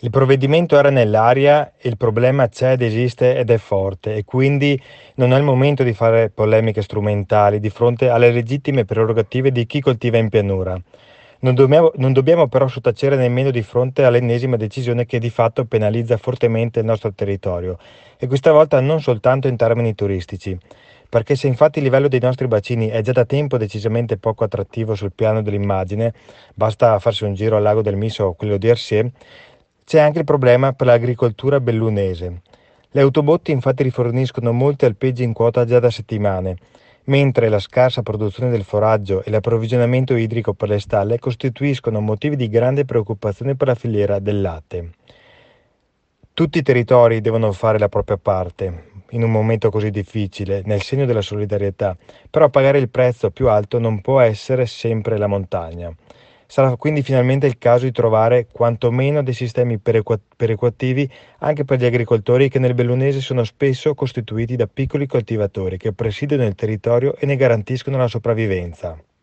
Il provvedimento era nell'aria e il problema c'è ed esiste ed è forte e quindi non è il momento di fare polemiche strumentali di fronte alle legittime prerogative di chi coltiva in pianura. Non dobbiamo però sottacere nemmeno di fronte all'ennesima decisione che di fatto penalizza fortemente il nostro territorio e questa volta non soltanto in termini turistici. Perché se infatti il livello dei nostri bacini è già da tempo decisamente poco attrattivo sul piano dell'immagine, basta farsi un giro al lago del Miso o quello di Ersieux, c'è anche il problema per l'agricoltura bellunese. Le autobotti infatti riforniscono molti alpeggi in quota già da settimane, mentre la scarsa produzione del foraggio e l'approvvigionamento idrico per le stalle costituiscono motivi di grande preoccupazione per la filiera del latte. Tutti i territori devono fare la propria parte in un momento così difficile, nel segno della solidarietà, però pagare il prezzo più alto non può essere sempre la montagna. Sarà quindi finalmente il caso di trovare quantomeno dei sistemi perequativi anche per gli agricoltori che nel bellunese sono spesso costituiti da piccoli coltivatori che presidiano il territorio e ne garantiscono la sopravvivenza.